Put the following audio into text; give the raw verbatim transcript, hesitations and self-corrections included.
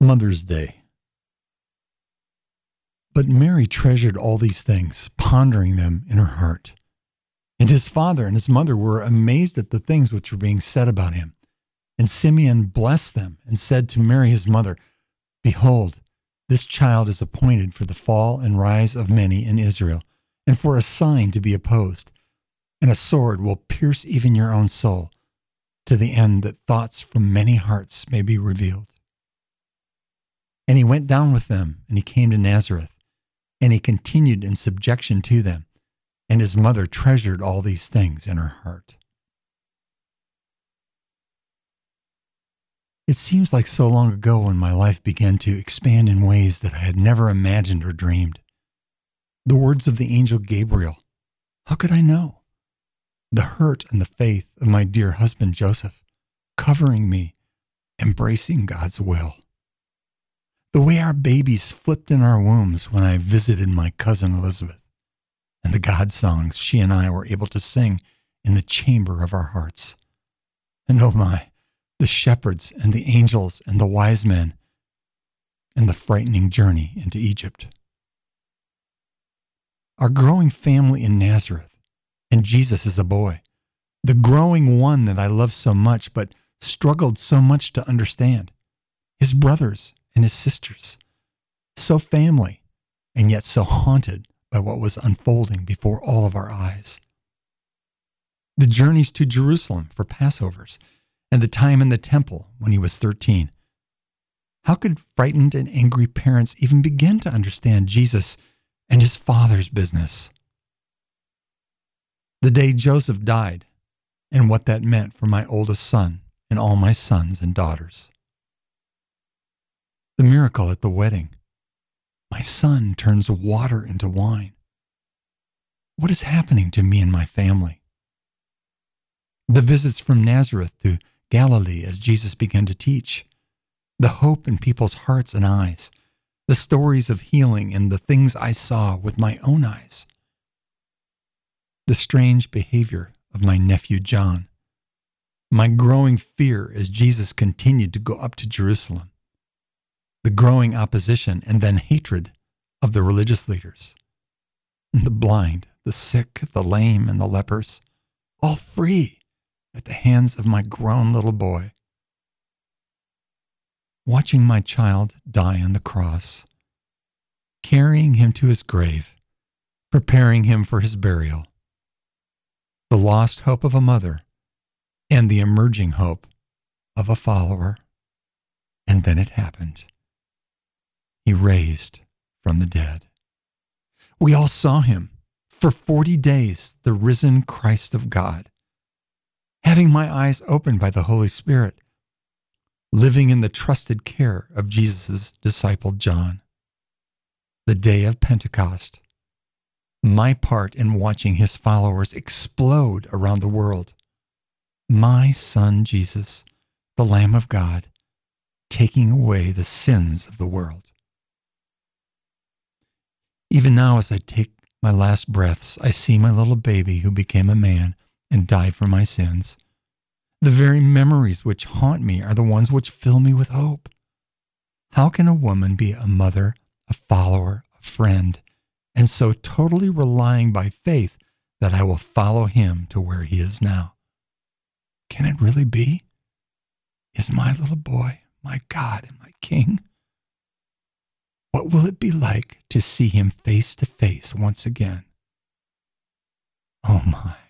Mother's Day. But Mary treasured all these things, pondering them in her heart. And his father and his mother were amazed at the things which were being said about him. And Simeon blessed them and said to Mary his mother, "Behold, this child is appointed for the fall and rise of many in Israel, and for a sign to be opposed. And a sword will pierce even your own soul, to the end that thoughts from many hearts may be revealed." And he went down with them, and he came to Nazareth, and he continued in subjection to them, and his mother treasured all these things in her heart. It seems like so long ago when my life began to expand in ways that I had never imagined or dreamed. The words of the angel Gabriel, how could I know? The hurt and the faith of my dear husband Joseph, covering me, embracing God's will. The way our babies flipped in our wombs when I visited my cousin Elizabeth, and the God songs she and I were able to sing in the chamber of our hearts. And oh my, the shepherds and the angels and the wise men, and the frightening journey into Egypt. Our growing family in Nazareth, and Jesus is a boy, the growing one that I love so much but struggled so much to understand, his brothers and his sisters, so family, and yet so haunted by what was unfolding before all of our eyes. The journeys to Jerusalem for Passovers, and the time in the temple when he was thirteen. How could frightened and angry parents even begin to understand Jesus and his Father's business? The day Joseph died, and what that meant for my oldest son and all my sons and daughters. The miracle at the wedding. My son turns water into wine. What is happening to me and my family? The visits from Nazareth to Galilee as Jesus began to teach. The hope in people's hearts and eyes. The stories of healing and the things I saw with my own eyes. The strange behavior of my nephew John. My growing fear as Jesus continued to go up to Jerusalem. The growing opposition and then hatred of the religious leaders. The blind, the sick, the lame, and the lepers, all free at the hands of my grown little boy. Watching my child die on the cross, carrying him to his grave, preparing him for his burial. The lost hope of a mother and the emerging hope of a follower. And then it happened. He raised from the dead. We all saw him for forty days, the risen Christ of God, having my eyes opened by the Holy Spirit, living in the trusted care of Jesus' disciple John. The day of Pentecost, my part in watching his followers explode around the world. My son Jesus, the Lamb of God, taking away the sins of the world. Even now, as I take my last breaths, I see my little baby who became a man and died for my sins. The very memories which haunt me are the ones which fill me with hope. How can a woman be a mother, a follower, a friend, and so totally relying by faith that I will follow him to where he is now? Can it really be? Is my little boy my God and my King? What will it be like to see him face to face once again? Oh my.